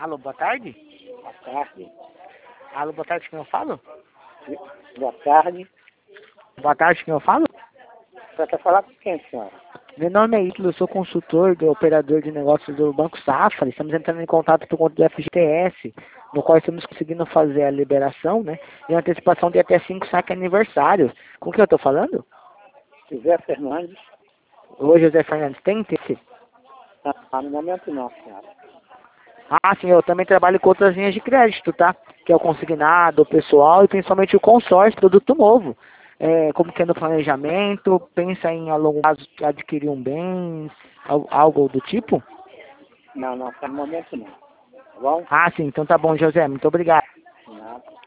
Alô, boa tarde? Boa tarde. Alô, boa tarde, quem eu falo? Boa tarde. Boa tarde, quem eu falo? Você quer falar com quem, senhora? Meu nome é Ítalo, eu sou consultor do operador de negócios do Banco Safra. Estamos entrando em contato por conta do FGTS, no qual estamos conseguindo fazer a liberação, né? E a antecipação de até 5 saques aniversários. Com quem eu estou falando? José Fernandes. Oi, José Fernandes, tem interesse? No momento não, senhora. Ah, sim, eu também trabalho com outras linhas de crédito, tá? Que é o consignado, o pessoal e principalmente o consórcio, produto novo. Como que é no planejamento, pensa em a longo prazo adquirir um bem, algo do tipo? Não, no momento não. Tá bom? Ah, sim, então tá bom, José, muito obrigado. Nada.